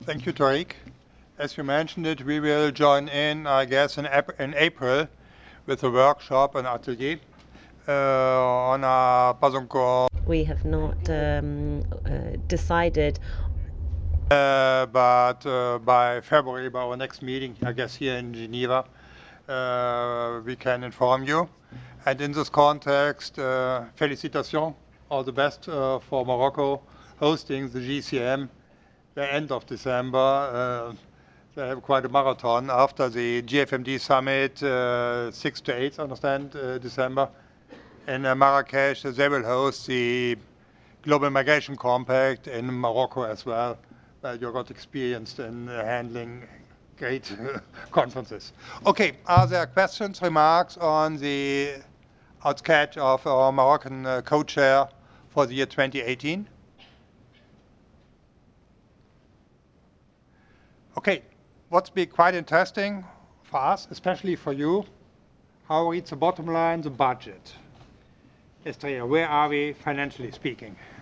Thank you, Tariq. As you mentioned it, we will join in, I guess, in April with a workshop and atelier on a pas encore. We have not decided. But by February, by our next meeting, I guess here in Geneva, we can inform you. And in this context, félicitations, all the best for Morocco hosting the GCM the end of December. They have quite a marathon after the GFMD summit, 6th to 8th, I understand, December. In Marrakesh, they will host the Global Migration Compact in Morocco as well. You got experienced in handling great conferences. Okay, are there questions, remarks on the outsketch of our Moroccan co-chair for the year 2018? Okay, what's been quite interesting for us, especially for you, how it's the bottom line, the budget. Estrella, where are we financially speaking?